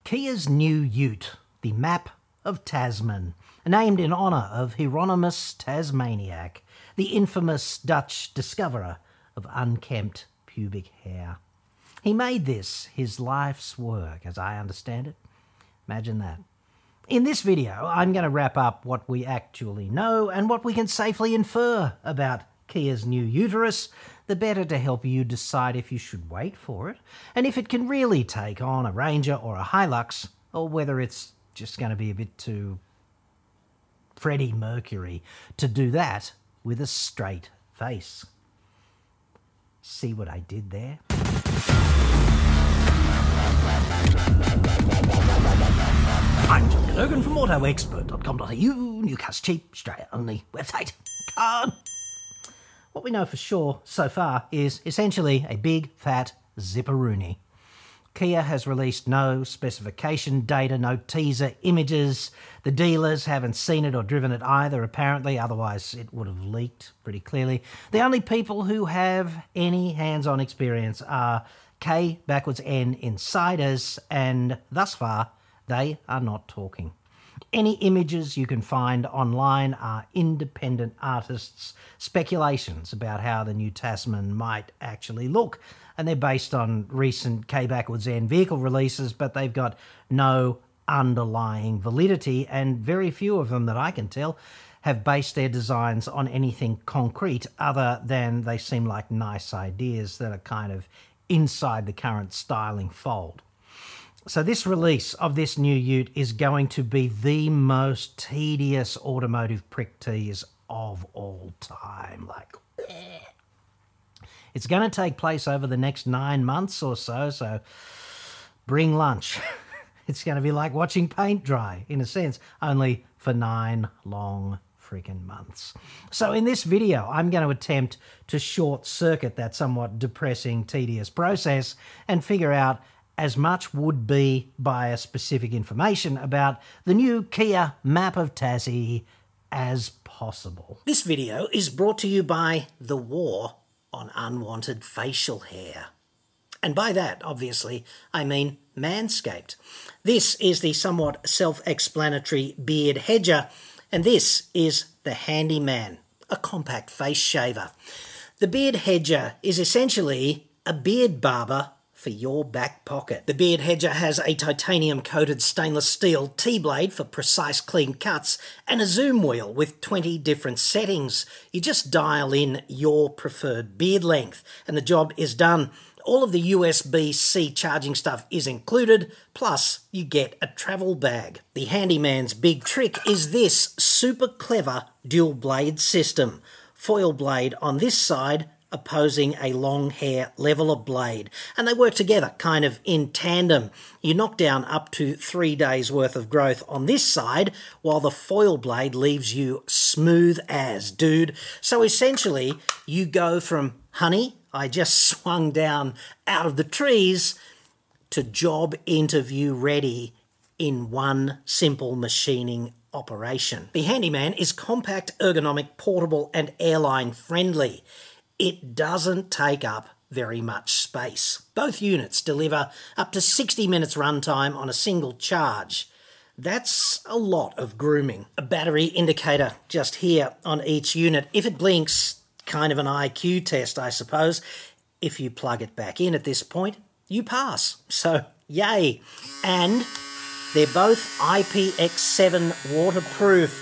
Kia's new ute, the Map of Tasman, named in honour of Hieronymus Tasmaniac, the infamous Dutch discoverer of unkempt pubic hair. He made this his life's work, as I understand it. Imagine that. In this video, I'm going to wrap up what we actually know and what we can safely infer about Kia's new uterus, the better to help you decide if you should wait for it, and if it can really take on a Ranger or a Hilux, or whether it's just going to be a bit too Freddie Mercury to do that with a straight face. See what I did there? I'm John Cadogan from AutoExpert.com.au, Newcastle cheap, Australia only website. What we know for sure so far is essentially a big fat zipperoonie. Kia has released no specification data, no teaser images. The dealers haven't seen it or driven it either, apparently, otherwise it would have leaked pretty clearly. The only people who have any hands-on experience are K_N insiders, and thus far, they are not talking. Any images you can find online are independent artists' speculations about how the new Tasman might actually look, and they're based on recent K_N vehicle releases, but they've got no underlying validity, and very few of them that I can tell have based their designs on anything concrete other than they seem like nice ideas that are kind of inside the current styling fold. So this release of this new ute is going to be the most tedious automotive prick tease of all time. It's going to take place over the next 9 months or so bring lunch. It's going to be like watching paint dry, in a sense, only for 9 long freaking months. So in this video, I'm going to attempt to short-circuit that somewhat depressing, tedious process and figure out as much would-be bias-specific information about the new Kia Map of Tassie as possible. This video is brought to you by the war on unwanted facial hair. And by that, obviously, I mean Manscaped. This is the somewhat self-explanatory beard hedger, and this is the Handyman, a compact face shaver. The beard hedger is essentially a beard barber for your back pocket. The beard hedger has a titanium-coated stainless steel T-blade for precise clean cuts and a zoom wheel with 20 different settings. You just dial in your preferred beard length and the job is done. All of the USB-C charging stuff is included, plus you get a travel bag. The Handyman's big trick is this super clever dual blade system. Foil blade on this side, opposing a long hair leveler blade, and they work together kind of in tandem. You knock down up to 3 days worth of growth on this side, while the foil blade leaves you smooth as dude. So essentially you go from honey, I just swung down out of the trees, to job interview ready in one simple machining operation. The Handyman is compact, ergonomic, portable and airline friendly. It doesn't take up very much space. Both units deliver up to 60 minutes runtime on a single charge. That's a lot of grooming. A battery indicator just here on each unit. If it blinks, kind of an IQ test, I suppose. If you plug it back in at this point, you pass. So, yay. And they're both IPX7 waterproof,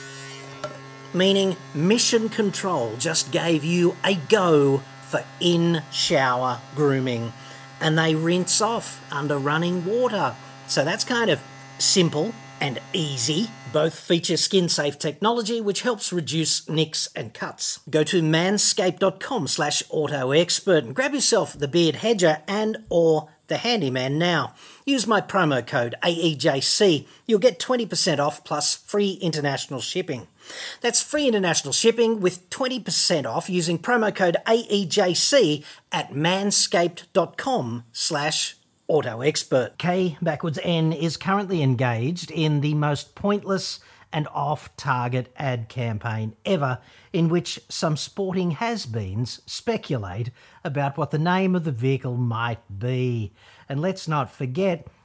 meaning Mission Control just gave you a go for in-shower grooming, and they rinse off under running water. So that's kind of simple and easy. Both feature skin-safe technology, which helps reduce nicks and cuts. Go to manscaped.com/autoexpert and grab yourself the beard hedger and or the Handyman now. Use my promo code AEJC. You'll get 20% off plus free international shipping. That's free international shipping with 20% off using promo code AEJC at manscaped.com/autoexpert. K_N is currently engaged in the most pointless and off-target ad campaign ever, in which some sporting has-beens speculate about what the name of the vehicle might be. And let's not forget,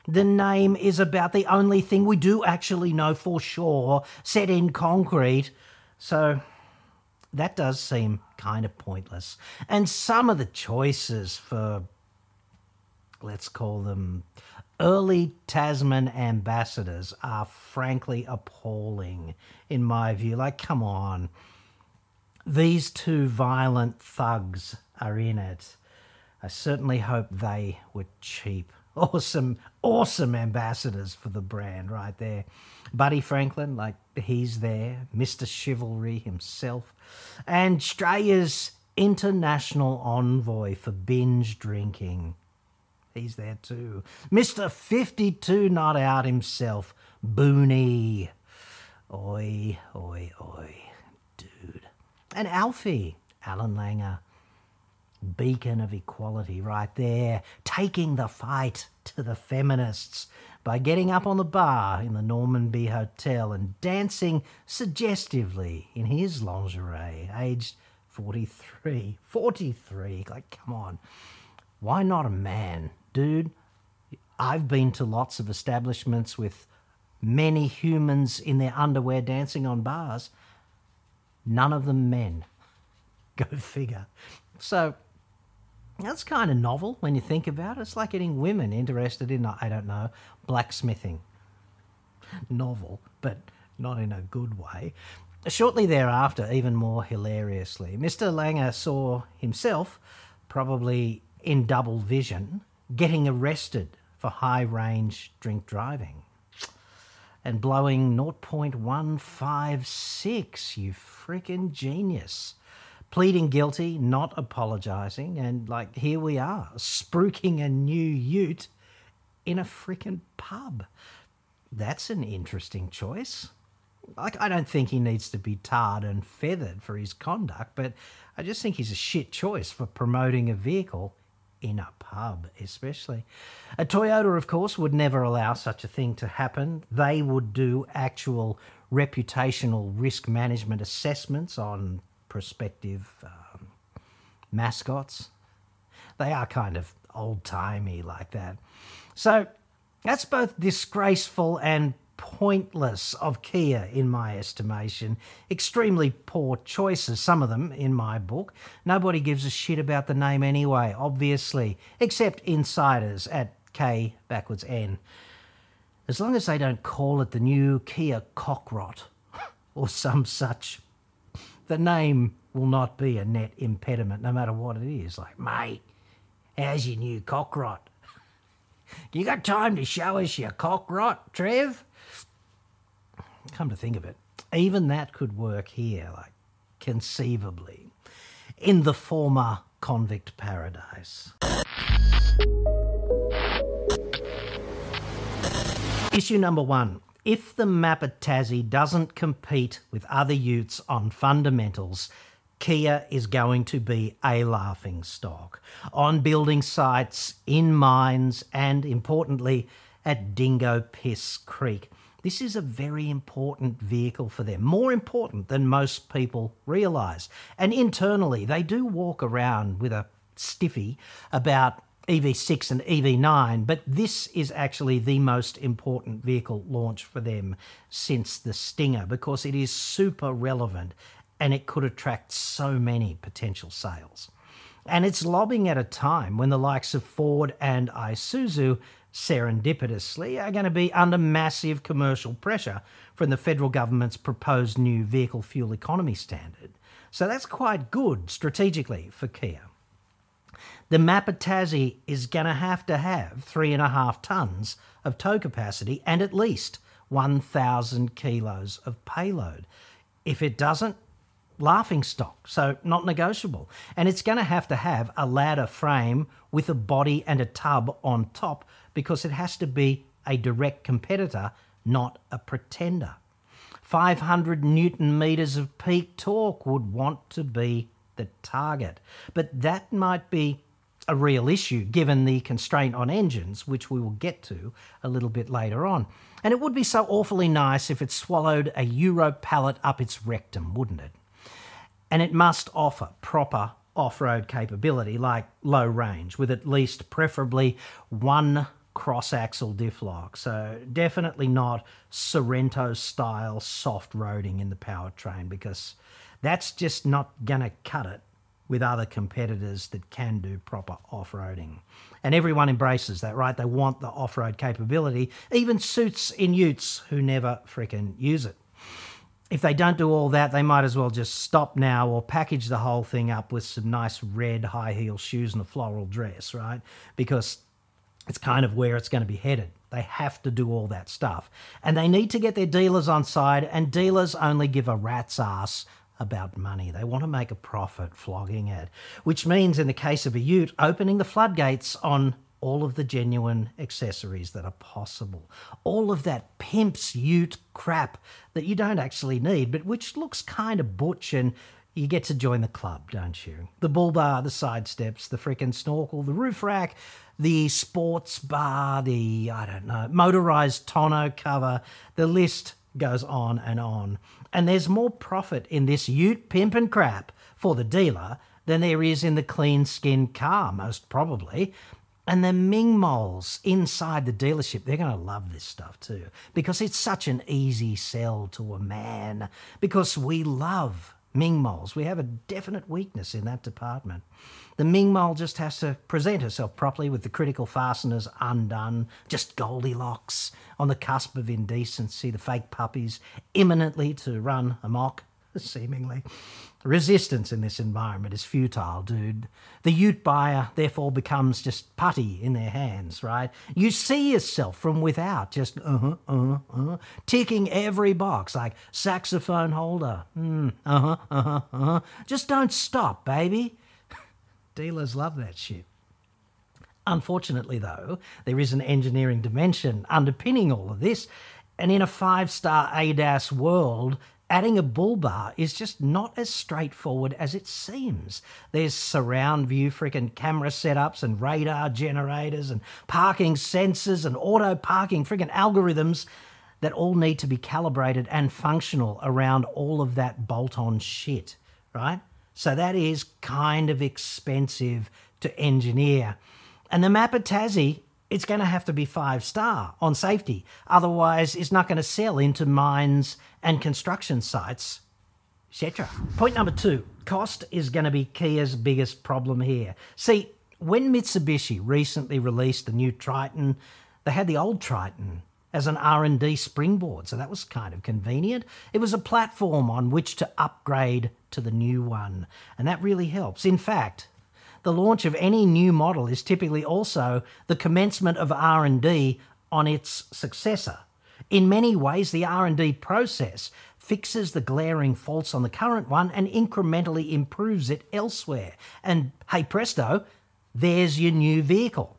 The name is about the only thing we do actually know for sure, set in concrete. So that does seem kind of pointless. And some of the choices for, let's call them, early Tasman ambassadors are frankly appalling, in my view. Like, come on. These two violent thugs are in it. I certainly hope they were cheap. Awesome ambassadors for the brand right there. Buddy Franklin, like, he's there. Mr. Chivalry himself. And Australia's international envoy for binge drinking. He's there too. Mr. 52 not out himself. Booney. Oi, oi, oi, dude. And Alfie, Alan Langer. Beacon of equality right there, taking the fight to the feminists by getting up on the bar in the Normanby Hotel and dancing suggestively in his lingerie, aged 43. 43, like, come on. Why not a man? Dude, I've been to lots of establishments with many humans in their underwear dancing on bars. None of them men. Go figure. So that's kind of novel when you think about it. It's like getting women interested in, I don't know, blacksmithing. Novel, but not in a good way. Shortly thereafter, even more hilariously, Mr. Langer saw himself, probably in double vision, getting arrested for high-range drink driving and blowing 0.156, you freaking genius. Pleading guilty, not apologising, and like, here we are, spruiking a new ute in a freaking pub. That's an interesting choice. Like, I don't think he needs to be tarred and feathered for his conduct, but I just think he's a shit choice for promoting a vehicle in a pub, especially. A Toyota, of course, would never allow such a thing to happen. They would do actual reputational risk management assessments on prospective mascots. They are kind of old-timey like that. So that's both disgraceful and pointless of Kia, in my estimation. Extremely poor choices, some of them, in my book. Nobody gives a shit about the name anyway, obviously, except insiders at K_N. As long as they don't call it the new Kia Cockrot or some such, the name will not be a net impediment, no matter what it is. Like, mate, how's your new Cockrot? You got time to show us your Cockrot, Trev? Come to think of it, even that could work here, like, conceivably, in the former convict paradise. Issue number 1. If the Mappa Tassie doesn't compete with other utes on fundamentals, Kia is going to be a laughing stock on building sites, in mines, and importantly, at Dingo Piss Creek. This is a very important vehicle for them, more important than most people realise. And internally, they do walk around with a stiffy about EV6 and EV9, but this is actually the most important vehicle launch for them since the Stinger, because it is super relevant and it could attract so many potential sales. And it's lobbing at a time when the likes of Ford and Isuzu serendipitously are going to be under massive commercial pressure from the federal government's proposed new vehicle fuel economy standard. So that's quite good strategically for Kia. The Mappa Tassie is going to have 3.5 tonnes of tow capacity and at least 1,000 kilos of payload. If it doesn't, laughing stock, so not negotiable. And it's going to have a ladder frame with a body and a tub on top, because it has to be a direct competitor, not a pretender. 500 Newton meters of peak torque would want to be the target. But that might be a real issue given the constraint on engines, which we will get to a little bit later on. And it would be so awfully nice if it swallowed a Euro pallet up its rectum, wouldn't it? And it must offer proper off-road capability, like low range, with at least preferably 1/4 cross-axle diff lock, so definitely not Sorrento-style soft roading in the powertrain, because that's just not going to cut it with other competitors that can do proper off-roading. And everyone embraces that, right? They want the off-road capability, even suits in utes who never frickin' use it. If they don't do all that, they might as well just stop now or package the whole thing up with some nice red high-heel shoes and a floral dress, right? Because it's kind of where it's going to be headed. They have to do all that stuff. And they need to get their dealers on side, and dealers only give a rat's ass about money. They want to make a profit flogging it, which means in the case of a ute, opening the floodgates on all of the genuine accessories that are possible. All of that pimp's ute crap that you don't actually need, but which looks kind of butch, and you get to join the club, don't you? The bull bar, the side steps, the frickin' snorkel, the roof rack, the sports bar, the, I don't know, motorised tonneau cover, the list goes on and on. And there's more profit in this ute pimpin' crap for the dealer than there is in the clean-skinned car, most probably. And the Ming moles inside the dealership, they're going to love this stuff too, because it's such an easy sell to a man, because we love Ming moles. We have a definite weakness in that department. The Ming mole just has to present herself properly with the critical fasteners undone, just Goldilocks, on the cusp of indecency, the fake puppies imminently to run amok, seemingly. Resistance in this environment is futile, dude. The ute buyer, therefore, becomes just putty in their hands, right? You see yourself from without, just ticking every box, like saxophone holder. Just don't stop, baby. Dealers love that shit. Unfortunately, though, there is an engineering dimension underpinning all of this, and in a 5-star ADAS world, adding a bull bar is just not as straightforward as it seems. There's surround view freaking camera setups and radar generators and parking sensors and auto parking freaking algorithms that all need to be calibrated and functional around all of that bolt-on shit, right? So that is kind of expensive to engineer. And the map at Tassie, it's going to have to be 5-star on safety. Otherwise, it's not going to sell into mines and construction sites, etc. Point number 2, cost is going to be Kia's biggest problem here. See, when Mitsubishi recently released the new Triton, they had the old Triton as an R&D springboard, so that was kind of convenient. It was a platform on which to upgrade to the new one, and that really helps. In fact, the launch of any new model is typically also the commencement of R&D on its successor. In many ways, the R&D process fixes the glaring faults on the current one and incrementally improves it elsewhere. And hey presto, there's your new vehicle.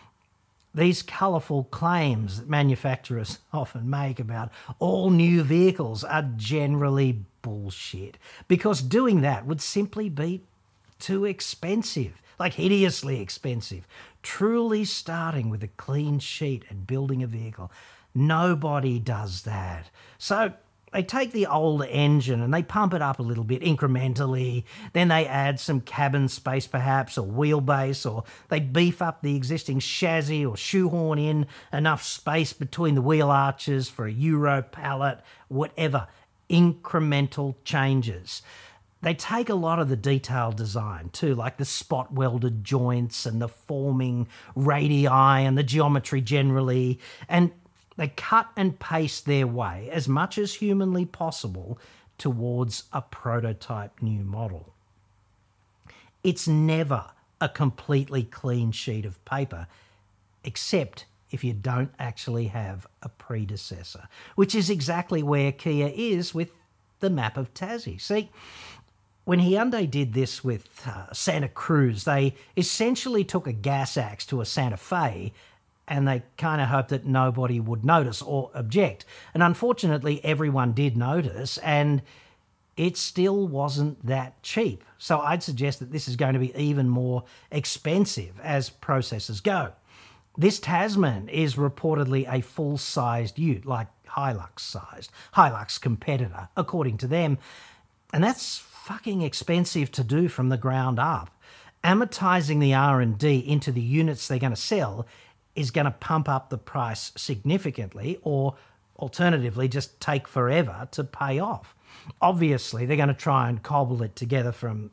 These colourful claims that manufacturers often make about all new vehicles are generally bullshit, because doing that would simply be too expensive, like hideously expensive. Truly starting with a clean sheet and building a vehicle, nobody does that. So they take the old engine and they pump it up a little bit incrementally, then they add some cabin space perhaps, or wheelbase, or they beef up the existing chassis or shoehorn in enough space between the wheel arches for a Euro pallet, whatever. Incremental changes. They take a lot of the detailed design too, like the spot welded joints and the forming radii and the geometry generally, and they cut and paste their way as much as humanly possible towards a prototype new model. It's never a completely clean sheet of paper, except if you don't actually have a predecessor, which is exactly where Kia is with the map of Tassie. See, when Hyundai did this with Santa Cruz, they essentially took a gas axe to a Santa Fe, and they kind of hoped that nobody would notice or object. And unfortunately, everyone did notice, and it still wasn't that cheap. So I'd suggest that this is going to be even more expensive as processors go. This Tasman is reportedly a full-sized ute, like Hilux-sized, Hilux competitor, according to them. And that's fucking expensive to do from the ground up. Amortizing the R&D into the units they're going to sell is going to pump up the price significantly, or alternatively just take forever to pay off. Obviously, they're going to try and cobble it together from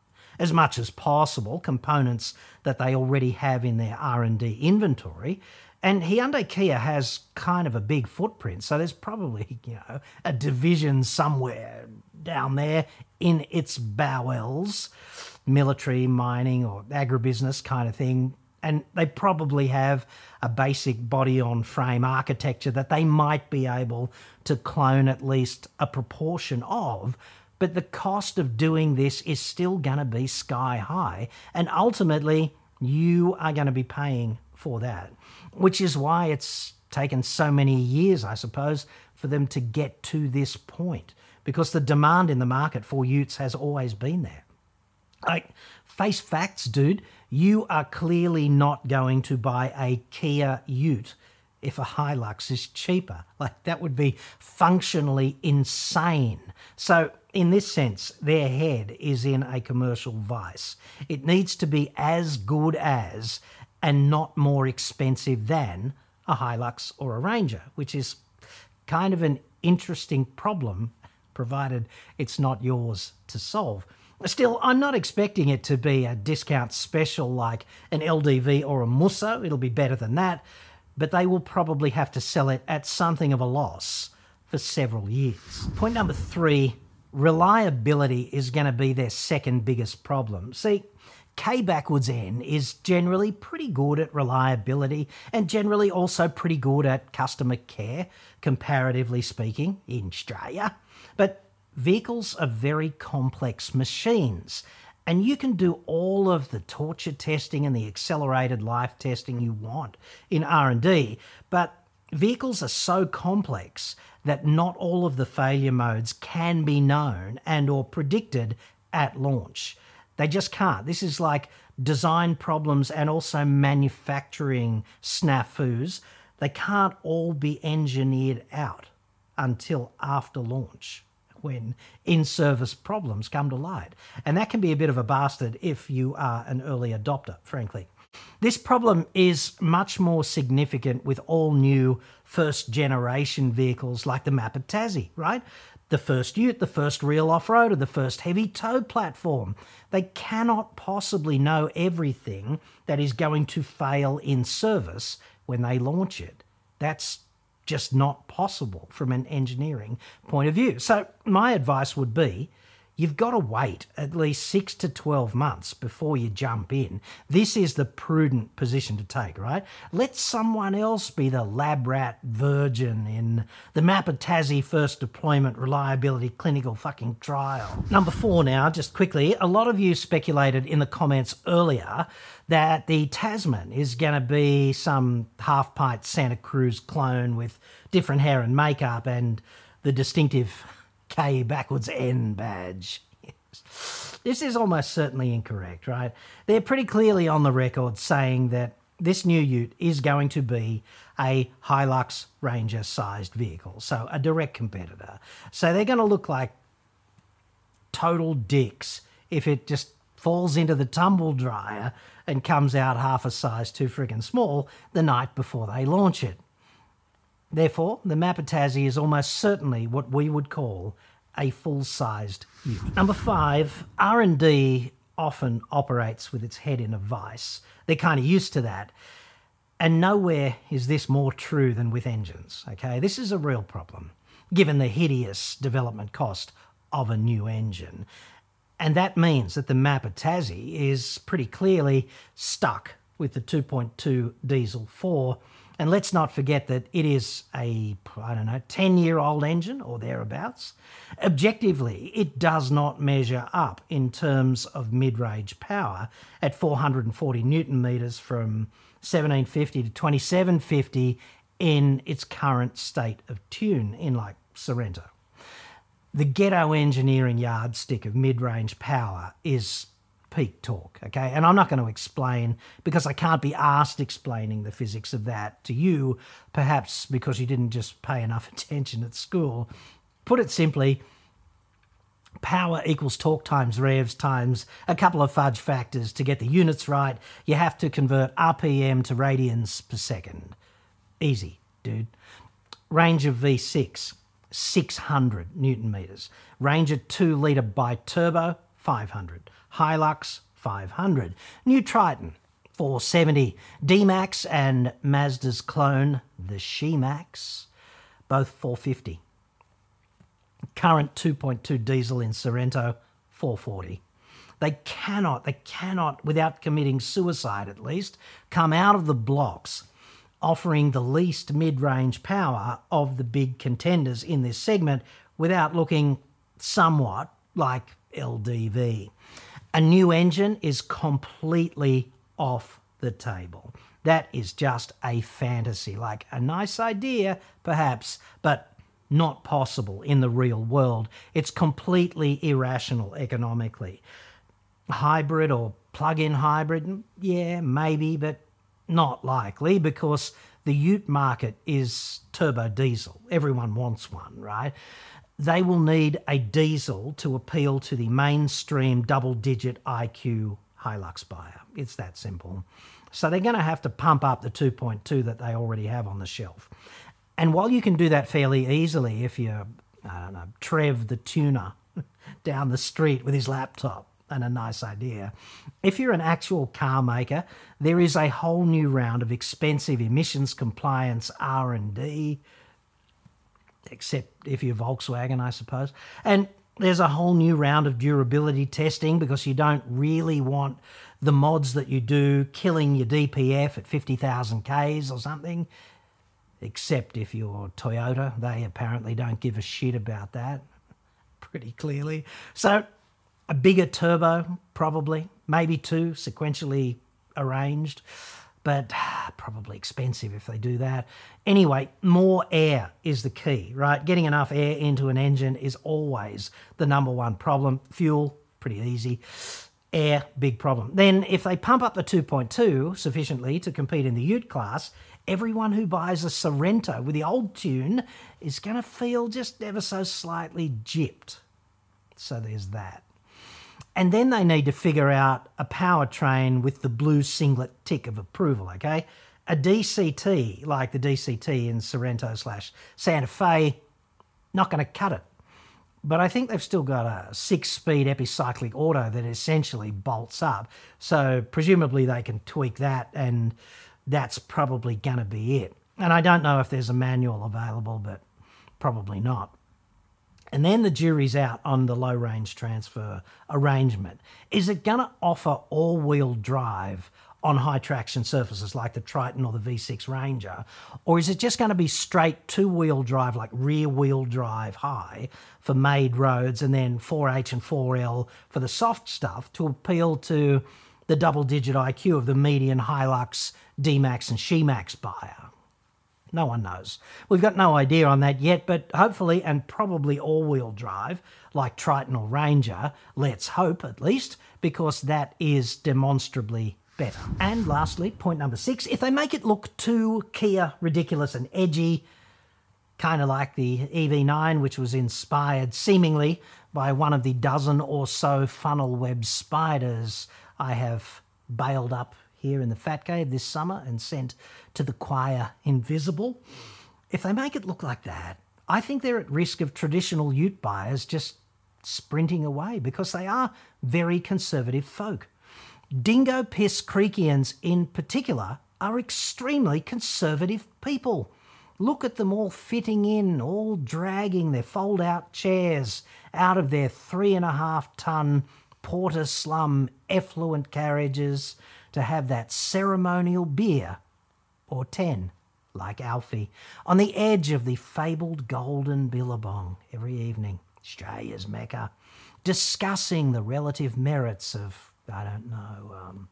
as much as possible components that they already have in their R&D inventory. And Hyundai Kia has kind of a big footprint, so there's probably, a division somewhere down there in its bowels, military, mining, or agribusiness kind of thing. And they probably have a basic body-on-frame architecture that they might be able to clone at least a proportion of. But the cost of doing this is still going to be sky high. And ultimately, you are going to be paying for that, which is why it's taken so many years, I suppose, for them to get to this point, because the demand in the market for utes has always been there. Like, face facts, dude, you are clearly not going to buy a Kia ute if a Hilux is cheaper. Like, that would be functionally insane. So in this sense, their head is in a commercial vice. It needs to be as good as and not more expensive than a Hilux or a Ranger, which is kind of an interesting problem, provided it's not yours to solve. Still, I'm not expecting it to be a discount special like an LDV or a Musso. It'll be better than that, but they will probably have to sell it at something of a loss for several years. Point number 3, reliability is going to be their second biggest problem. See, K backwards N is generally pretty good at reliability and generally also pretty good at customer care, comparatively speaking, in Australia. But vehicles are very complex machines, and you can do all of the torture testing and the accelerated life testing you want in R&D, but vehicles are so complex that not all of the failure modes can be known and or predicted at launch. They just can't. This is like design problems and also manufacturing snafus. They can't all be engineered out until after launch, when in-service problems come to light. And that can be a bit of a bastard if you are an early adopter, frankly. This problem is much more significant with all new first-generation vehicles like the Mappa Tassie, right? The first ute, the first real off-roader, the first heavy tow platform. They cannot possibly know everything that is going to fail in service when they launch it. That's just not possible from an engineering point of view. So my advice would be, you've got to wait at least 6 to 12 months before you jump in. This is the prudent position to take, right? Let someone else be the lab rat virgin in the Mappa Tassie first deployment reliability clinical fucking trial. Number 4 now, just quickly, a lot of you speculated in the comments earlier that the Tasman is going to be some half-pint Santa Cruz clone with different hair and makeup and the distinctive K backwards N badge. Yes. This is almost certainly incorrect, right? They're pretty clearly on the record saying that this new ute is going to be a Hilux Ranger-sized vehicle, so a direct competitor. So they're going to look like total dicks if it just falls into the tumble dryer and comes out half a size too friggin' small the night before they launch it. Therefore, the Mappa Tassie is almost certainly what we would call a full-sized ute. Number 5, R&D often operates with its head in a vice. They're kind of used to that. And nowhere is this more true than with engines, okay? This is a real problem, given the hideous development cost of a new engine. And that means that the Mappa Tassie is pretty clearly stuck with the 2.2 diesel 4. And let's not forget that it is a, 10-year-old engine or thereabouts. Objectively, it does not measure up in terms of mid-range power at 440 newton meters from 1750 to 2750 in its current state of tune in like Sorrento. The ghetto engineering yardstick of mid-range power is peak torque, okay? And I'm not going to explain, because I can't be asked explaining the physics of that to you, perhaps because you didn't just pay enough attention at school. Put it simply, Power equals torque times revs times a couple of fudge factors. To get the units right, you have to convert RPM to radians per second. Easy, dude. Range of V6, 600 Newton meters. Range of 2 litre bi-turbo, 500. Hilux, 500. New Triton, 470. D-Max and Mazda's clone, the She-Max, both 450. Current 2.2 diesel in Sorento, 440. They cannot, without committing suicide at least, come out of the blocks offering the least mid-range power of the big contenders in this segment without looking somewhat like LDV. A new engine is completely off the table. That is just a fantasy, like a nice idea, perhaps, but not possible in the real world. It's completely irrational economically. Hybrid or plug-in hybrid, yeah, maybe, but not likely because the ute market is turbo diesel. Everyone wants one, right? They will need a diesel to appeal to the mainstream double-digit IQ Hilux buyer. It's that simple. So they're going to have to pump up the 2.2 that they already have on the shelf. And while you can do that fairly easily if you're, Trev the tuner down the street with his laptop and a nice idea, if you're an actual car maker, there is a whole new round of expensive emissions compliance R&D, except if you're Volkswagen, I suppose. And there's a whole new round of durability testing because you don't really want the mods that you do killing your DPF at 50,000 Ks or something. Except if you're Toyota, they apparently don't give a shit about that, pretty clearly. So a bigger turbo, probably, maybe two, sequentially arranged, but probably expensive if they do that. Anyway, more air is the key, right? Getting enough air into an engine is always the number one problem. Fuel, pretty easy. Air, big problem. Then if they pump up the 2.2 sufficiently to compete in the ute class, everyone who buys a Sorento with the old tune is going to feel just ever so slightly gypped. So there's that. And then they need to figure out a powertrain with the blue singlet tick of approval, okay? A DCT, like the DCT in Sorento/Santa Fe, not going to cut it. But I think they've still got a 6-speed epicyclic auto that essentially bolts up. So presumably they can tweak that, and that's probably going to be it. And I don't know if there's a manual available, but probably not. And then the jury's out on the low-range transfer arrangement. Is it going to offer all-wheel drive on high-traction surfaces like the Triton or the V6 Ranger? Or is it just going to be straight two-wheel drive, like rear-wheel drive high for made roads, and then 4H and 4L for the soft stuff to appeal to the double-digit IQ of the median Hilux, D-Max and She-Max buyer? No one knows. We've got no idea on that yet, but hopefully, and probably all-wheel drive, like Triton or Ranger, let's hope at least, because that is demonstrably better. And lastly, point number 6, if they make it look too Kia ridiculous and edgy, kind of like the EV9, which was inspired seemingly by one of the dozen or so funnel web spiders I have bailed up here in the Fat Cave this summer and sent to the choir invisible. If they make it look like that, I think they're at risk of traditional ute buyers just sprinting away because they are very conservative folk. Dingo Piss Creekians in particular are extremely conservative people. Look at them all fitting in, all dragging their fold-out chairs out of their 3.5-ton Porter Slum effluent carriages to have that ceremonial beer, or 10, like Alfie, on the edge of the fabled golden billabong every evening, Australia's Mecca, discussing the relative merits of, I don't know,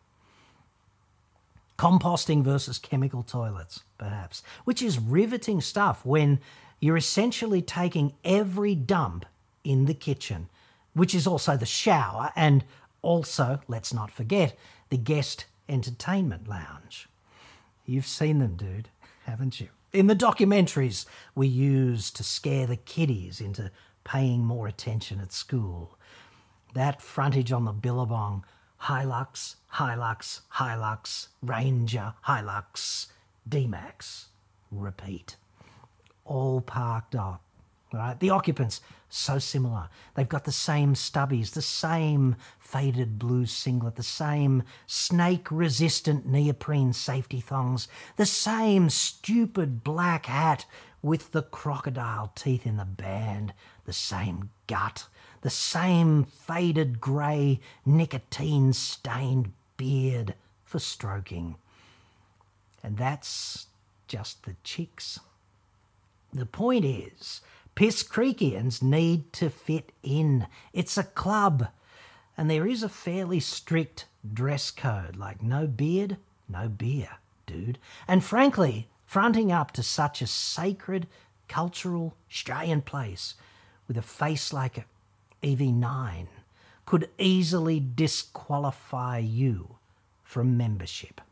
composting versus chemical toilets, perhaps, which is riveting stuff when you're essentially taking every dump in the kitchen, which is also the shower, and also, let's not forget, the guest entertainment lounge. You've seen them, dude, haven't you? In the documentaries we use to scare the kiddies into paying more attention at school. That frontage on the Billabong, Hilux, Hilux, Hilux, Ranger, Hilux, D-Max, repeat. All parked up. Right? The occupants, so similar. They've got the same stubbies, the same faded blue singlet, the same snake-resistant neoprene safety thongs, the same stupid black hat with the crocodile teeth in the band, the same gut, the same faded grey nicotine-stained beard for stroking. And that's just the chicks. The point is, Piss Creekians need to fit in. It's a club. And there is a fairly strict dress code, like no beard, no beer, dude. And frankly, fronting up to such a sacred, cultural Australian place with a face like EV9 could easily disqualify you from membership.